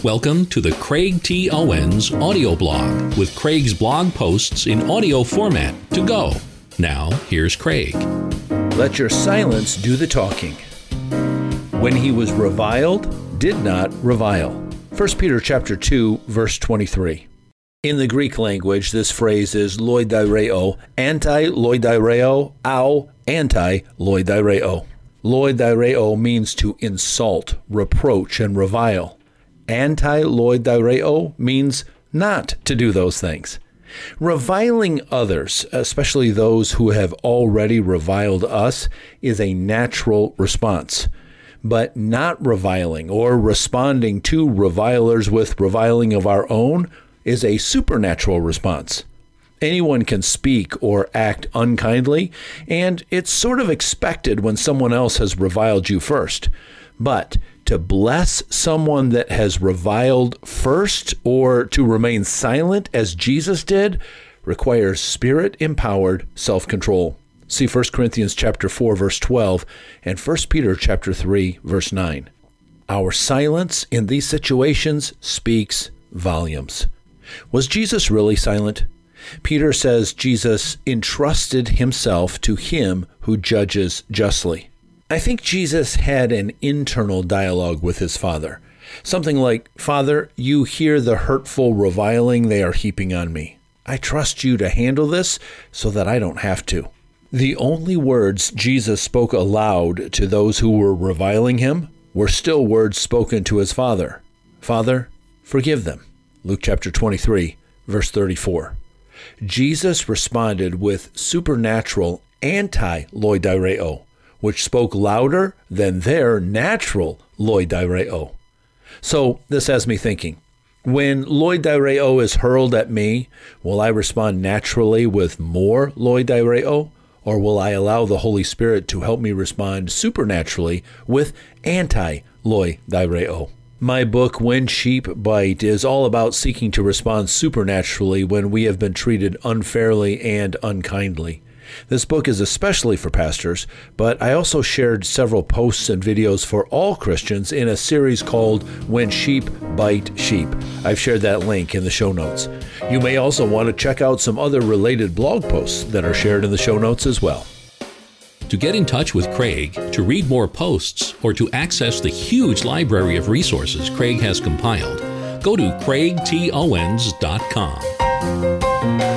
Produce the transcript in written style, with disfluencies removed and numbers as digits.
Welcome to the Craig T. Owens audio blog with Craig's blog posts in audio format to go. Now, here's Craig. Let your silence do the talking. When he was reviled, did not revile. 1 Peter chapter 2, verse 23. In the Greek language, this phrase is loidaireo, anti-loidaireo, au, anti-loidaireo. Loidaireo means to insult, reproach, and revile. Anti-loidaireo means not to do those things. Reviling others, especially those who have already reviled us, is a natural response. But not reviling or responding to revilers with reviling of our own is a supernatural response. Anyone can speak or act unkindly, and it's sort of expected when someone else has reviled you first. But to bless someone that has reviled first or to remain silent as Jesus did requires Spirit-empowered self-control. See 1 Corinthians chapter 4, verse 12, and 1 Peter chapter 3, verse 9. Our silence in these situations speaks volumes. Was Jesus really silent? Peter says Jesus entrusted himself to him who judges justly. I think Jesus had an internal dialogue with his Father. Something like, Father, you hear the hurtful reviling they are heaping on me. I trust you to handle this so that I don't have to. The only words Jesus spoke aloud to those who were reviling him were still words spoken to his Father. Father, forgive them. Luke chapter 23, verse 34. Jesus responded with supernatural anti-loidaireo, which spoke louder than their natural loidaireo. So this has me thinking, when loidaireo is hurled at me, will I respond naturally with more loidaireo, or will I allow the Holy Spirit to help me respond supernaturally with anti-loidaireo? My book, When Sheep Bite, is all about seeking to respond supernaturally when we have been treated unfairly and unkindly. This book is especially for pastors, but I also shared several posts and videos for all Christians in a series called When Sheep Bite Sheep. I've shared that link in the show notes. You may also want to check out some other related blog posts that are shared in the show notes as well. To get in touch with Craig, to read more posts, or to access the huge library of resources Craig has compiled, go to craigtowens.com.